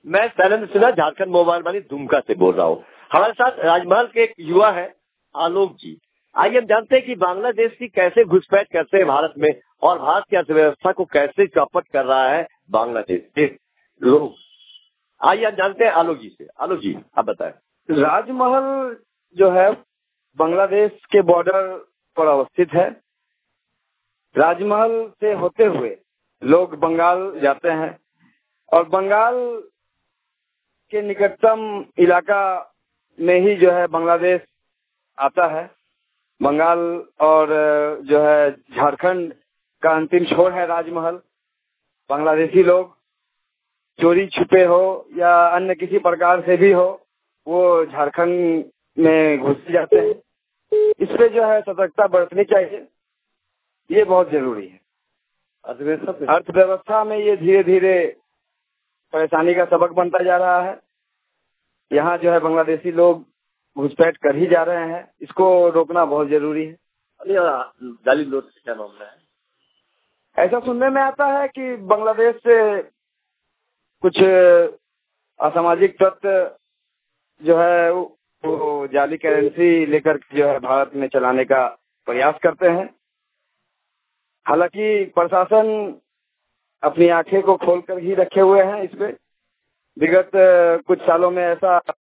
मैं शैलेंद्र सिन्हा झारखंड मोबाइल वाली दुमका से बोल रहा हूँ। हमारे साथ राजमहल के एक युवा है आलोक जी। आइए हम जानते हैं कि बांग्लादेश की कैसे घुसपैठ करते हैं भारत में और भारत की अर्थव्यवस्था को कैसे चौपट कर रहा है बांग्लादेश के लोग। आइए हम जानते हैं आलोक जी से। आलोक जी आप बताएं। राजमहल जो है बांग्लादेश के बॉर्डर पर अवस्थित है। राजमहल से होते हुए लोग बंगाल जाते हैं और बंगाल के निकटतम इलाका में ही जो है बांग्लादेश आता है। बंगाल और जो है झारखंड का अंतिम छोर है राजमहल। बांग्लादेशी लोग चोरी छुपे हो या अन्य किसी प्रकार से भी हो वो झारखंड में घुस जाते हैं। इस पे जो है सतर्कता बरतनी चाहिए, ये बहुत जरूरी है। अर्थव्यवस्था में ये धीरे धीरे परेशानी का सबक बनता जा रहा है। यहाँ जो है बांग्लादेशी लोग घुसपैठ कर ही जा रहे हैं, इसको रोकना बहुत जरूरी है। जाली नोट से क्या मामला है? ऐसा सुनने में आता है कि बांग्लादेश से कुछ असामाजिक तत्व जो है वो जाली करेंसी लेकर जो है भारत में चलाने का प्रयास करते हैं। हालांकि प्रशासन अपनी आंखें को खोलकर ही रखे हुए हैं इस पे। विगत कुछ सालों में ऐसा